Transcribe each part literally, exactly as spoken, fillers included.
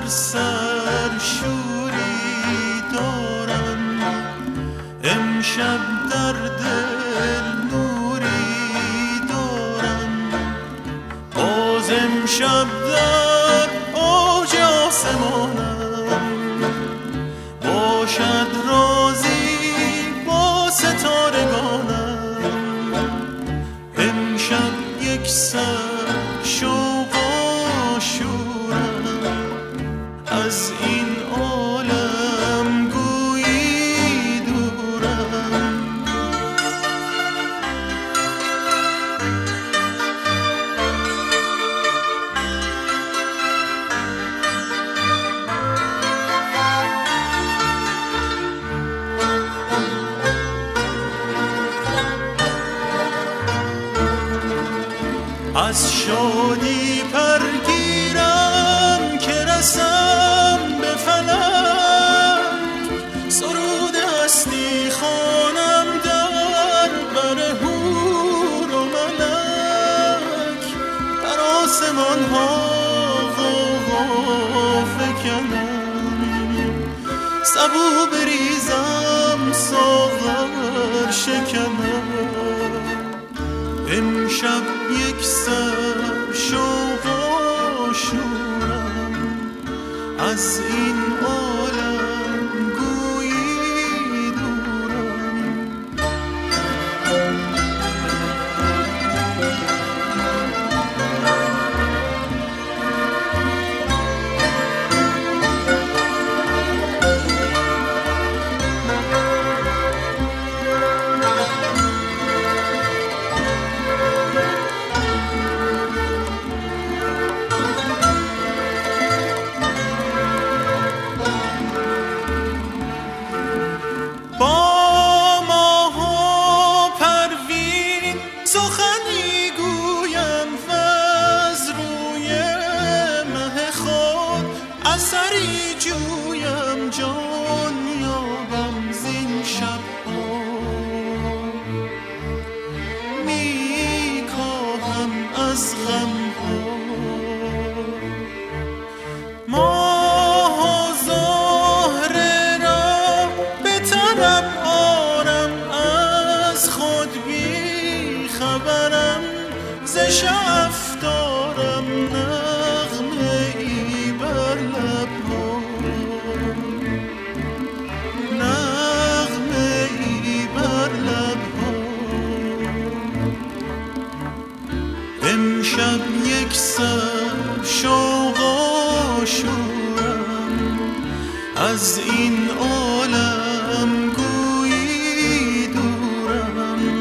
در سر شوری دارم، امشب در دل نوری دارم، باز امشب در اوج آسمانم، باشد رازی با ستارگانم، امشب یک سر شوق و شورم، از این عالم گویی دورم. از شادی پرگیرم که رسم به فلک، سرود هستی خوانم در بر حور و ملک، در آسمان ها غوغا فکنم، سبو بریزم ساغر شکنم، امشب یک سر شوق و شورم، از این عالم گویی دورم. سخنی گویم وز روی مه خود، اثری جویم جان یابم زین شب‌ها، می کاهم از غم‌ها ماه و زهره را به طرب آرم، از خود بی خبرم ز شعف دارم نغمه ای بر لب‌ها، نغمه ای بر لب‌ها، امشب یک سر شوق و شورم، از این عالم گویی دورم.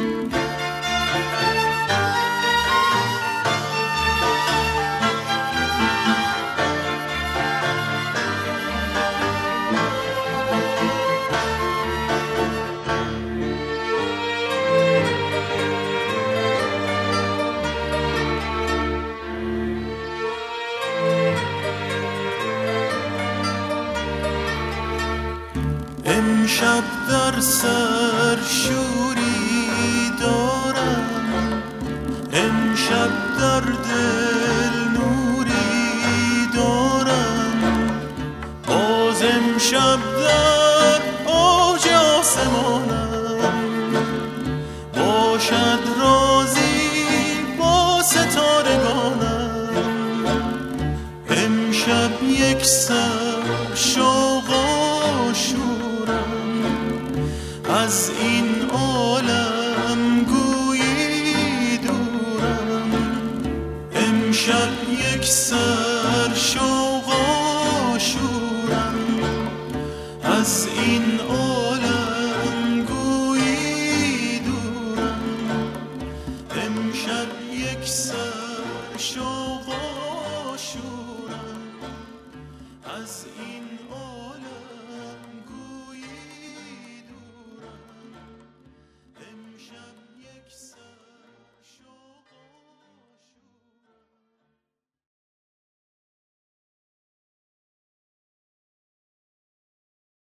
امشب در سر شوری دارم، امشب در دل نوری دارم، باز امشب در اوج آسمانم، باشد رازی با ستارگانم، امشب یک سر شوق و شورم، از این عالم گویی دورم، امشب یک سر شوق و شورم، از این عالم گویی دورم، امشب یک سر